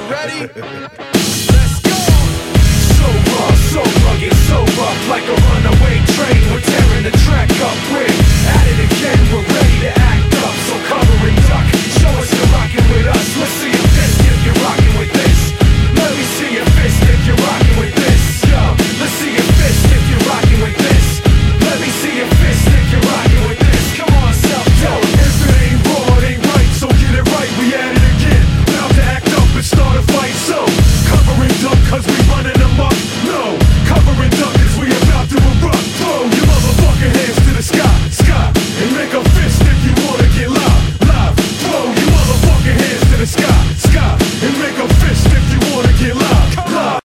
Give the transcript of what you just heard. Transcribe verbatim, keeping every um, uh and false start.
ready? Let's go! So raw, so rugged, so rough, like a runaway train. We're tearing the track up, we're at it again. We're ready to act up, so cover it